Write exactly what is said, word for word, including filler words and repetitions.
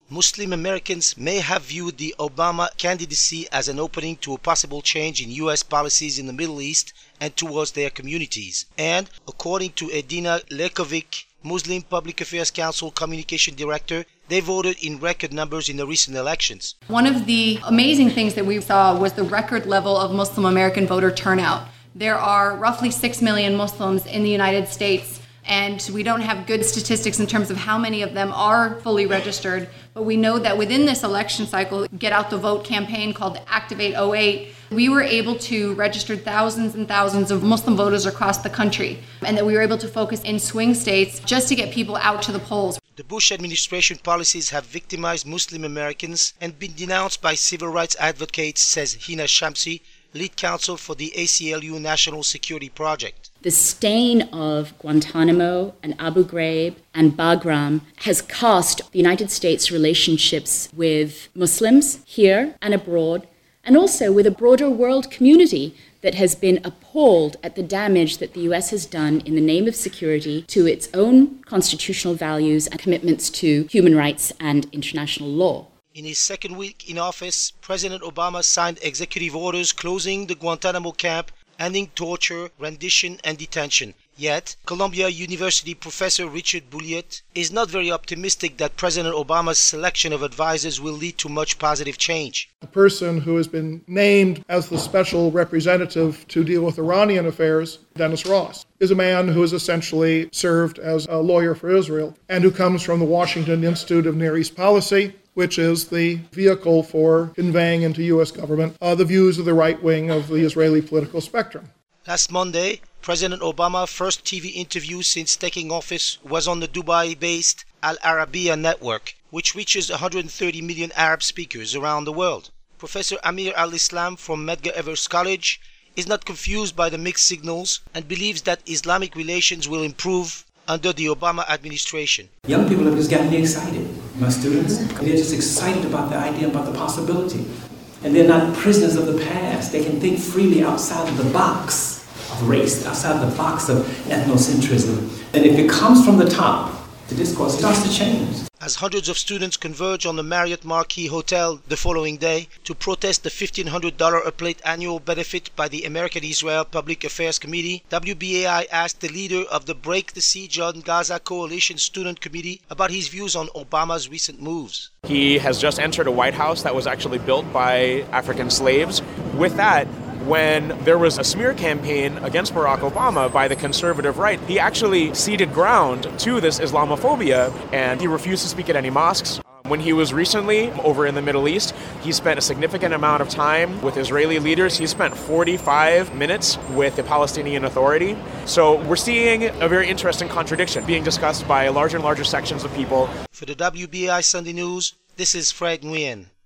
Muslim Americans may have viewed the Obama candidacy as an opening to a possible change in U S policies in the Middle East and towards their communities. And, according to Edina Lekovic, Muslim Public Affairs Council Communication Director, they voted in record numbers in the recent elections. One of the amazing things that we saw was the record level of Muslim American voter turnout. There are roughly six million Muslims in the United States, and we don't have good statistics in terms of how many of them are fully registered, but we know that within this election cycle, Get Out the Vote campaign called Activate oh eight, we were able to register thousands and thousands of Muslim voters across the country, and that we were able to focus in swing states just to get people out to the polls. The Bush administration policies have victimized Muslim Americans and been denounced by civil rights advocates, says Hina Shamsi, lead counsel for the A C L U National Security Project. The stain of Guantanamo and Abu Ghraib and Bagram has cast the United States relationships with Muslims here and abroad, and also with a broader world community that has been appalled at the damage that the U S has done in the name of security to its own constitutional values and commitments to human rights and international law. In his second week in office, President Obama signed executive orders closing the Guantanamo camp, ending torture, rendition, and detention. Yet, Columbia University professor Richard Bulliet is not very optimistic that President Obama's selection of advisors will lead to much positive change. The person who has been named as the special representative to deal with Iranian affairs, Dennis Ross, is a man who has essentially served as a lawyer for Israel and who comes from the Washington Institute of Near East Policy, which is the vehicle for conveying into U S government uh, the views of the right wing of the Israeli political spectrum. Last Monday, President Obama's first T V interview since taking office was on the Dubai-based Al Arabiya network, which reaches one hundred thirty million Arab speakers around the world. Professor Amir Al-Islam from Medgar Evers College is not confused by the mixed signals and believes that Islamic relations will improve under the Obama administration. Young people have just gotten me excited, my students. They're just excited about the idea, about the possibility. And they're not prisoners of the past. They can think freely outside of the box of race, outside of the box of ethnocentrism. And if it comes from the top, the discourse starts to change. As hundreds of students converge on the Marriott Marquis Hotel the following day to protest the fifteen hundred dollars a plate annual benefit by the American-Israel Public Affairs Committee, W B A I asked the leader of the Break the Siege on Gaza Coalition Student Committee about his views on Obama's recent moves. He has just entered a White House that was actually built by African slaves. With that, when there was a smear campaign against Barack Obama by the conservative right, he actually ceded ground to this Islamophobia, and he refused to speak at any mosques. When he was recently over in the Middle East, he spent a significant amount of time with Israeli leaders. He spent forty-five minutes with the Palestinian Authority. So we're seeing a very interesting contradiction being discussed by larger and larger sections of people. For the W B A I Sunday News, this is Fred Nguyen.